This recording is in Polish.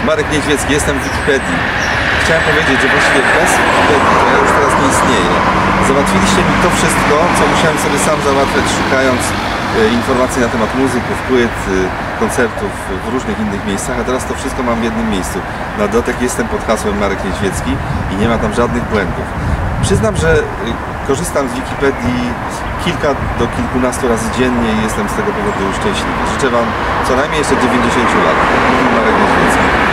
Marek Niedźwiecki, jestem w Wikipedii. Chciałem powiedzieć, że właściwie bez Wikipedii to ja już teraz nie istnieję. Załatwiliście mi to wszystko, co musiałem sobie sam załatwiać, szukając informacji na temat muzyków, płyt, koncertów w różnych innych miejscach, a teraz to wszystko mam w jednym miejscu. Na dodatek jestem pod hasłem Marek Niedźwiecki i nie ma tam żadnych błędów. Przyznam, że korzystam z Wikipedii kilka do kilkunastu razy dziennie i jestem z tego powodu szczęśliwy. Życzę Wam co najmniej jeszcze 90 lat. Mówił Marek Niedźwiecki.